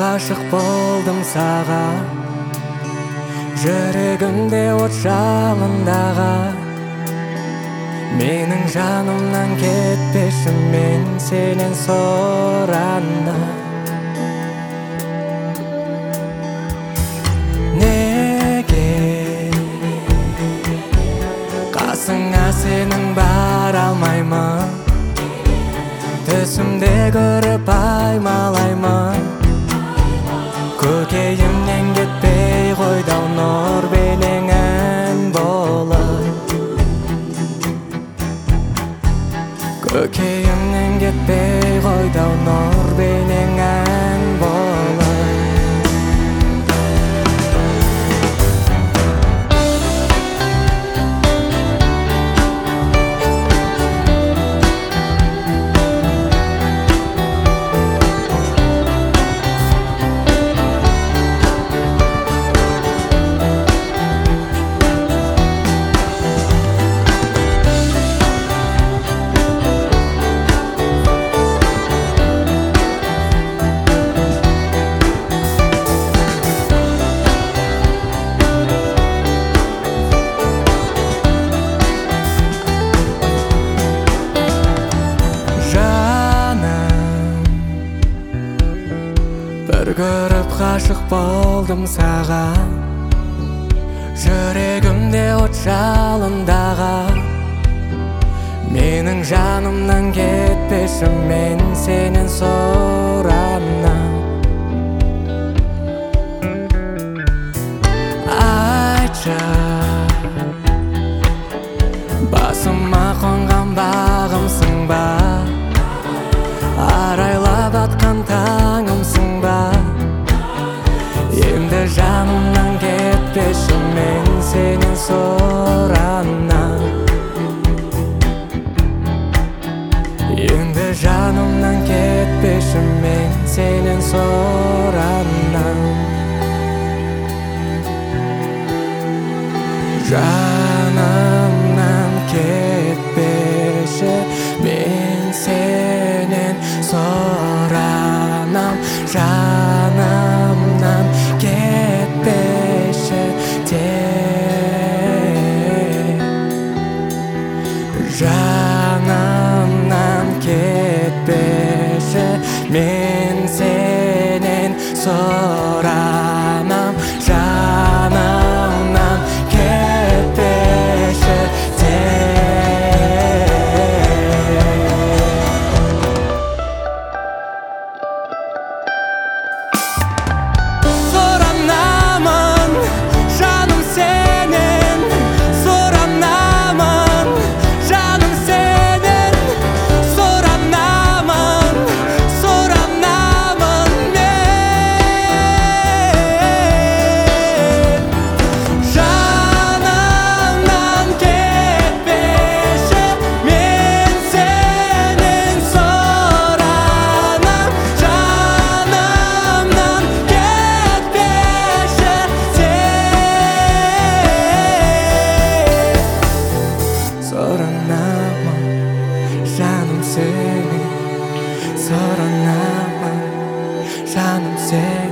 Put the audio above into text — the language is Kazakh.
ғашық болдым саған, жүрегімде от жалындаған. Менің жанымнан кетпеші, мен сенен соранда. Неге қасыңа сенің бара алмаймын, түсімде көріп аймалаймын. Көкейімнен кетпей қойдау нұр бейнеңнен болып. Көкейімнен кетпей қойдау нұр бейнеңнен болып. Бір көріп ғашық болдым саған, жүрегімде от жалындаған. Менің жанымнан кетпеші, мен сенен соранам. Айтшы, басыма қонған бағымсың ба, арайлап атқан таңымсың ба? Енді жанымнан кетпеші, мен сенен соранам. Енді жанымнан кетпеші, мен сенен соранам. Жанымнан кетпеші, мен сенен соранам. Жанымнан кетпеші тек, жанымнан кетпеші, мен сенен соранам. Жанымнан кетпеші тек. Жаным сенен, соранамын, жаным сенен.